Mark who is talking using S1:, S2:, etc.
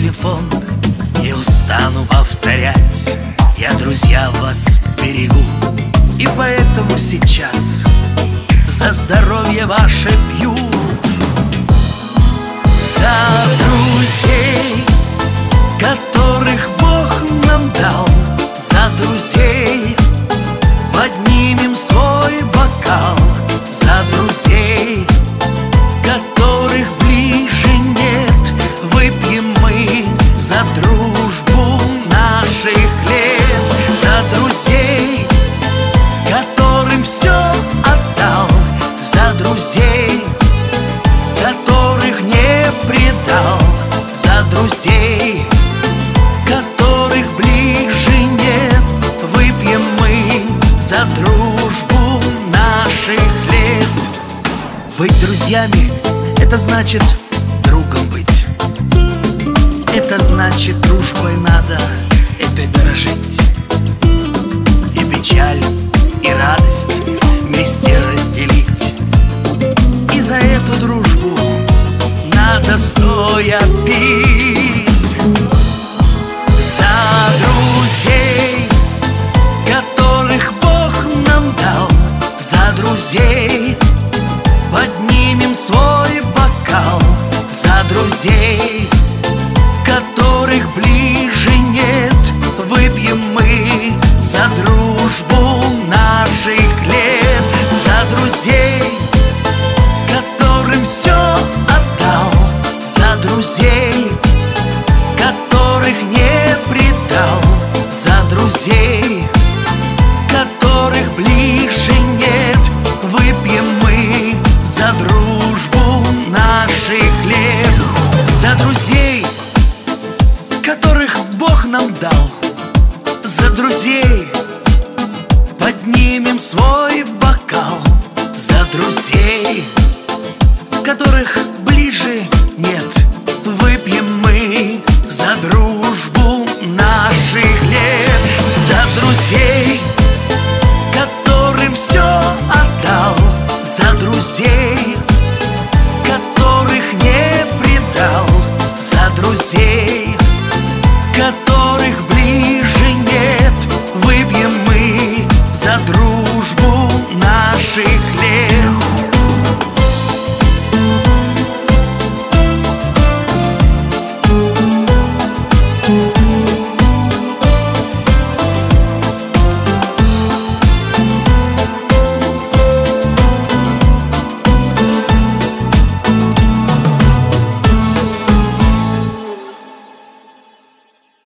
S1: телефон. Не устану повторять, я, друзья, вас берегу. И поэтому сейчас за здоровье ваше пью. За друзей, которых Бог нам дал, за друзей поднимем свой бокал. За друзей, которых ближе нет, выпьем мы за дружбу наших лет. За друзей, которым все отдал, за друзей, которых не предал, за друзей, которых ближе нет, выпьем мы за дружбу наших лет. Быть друзьями — это значит другом быть. Это значит, дружбой надо этой дорожить. И печаль, и радость вместе разделить. И за эту дружбу надо стоя пить. За друзей, которых Бог нам дал, за друзей поднимем свой бокал. За друзей, которых ближе нет, выпьем мы за дружбу наших лет. За друзей, которым все отдал, за друзей, которых не предал, за друзей, которых ближе нет, выпьем мы за дружбу наших лет. За друзей, которых Бог нам дал, за друзей поднимем свой бокал. За друзей, которых ближе нет, выпьем мы за дружбу наших лет. За друзей, которым все отдал, за друзей, которых не предал, за друзей, которых ближе нет, выпьем мы за дружбу наших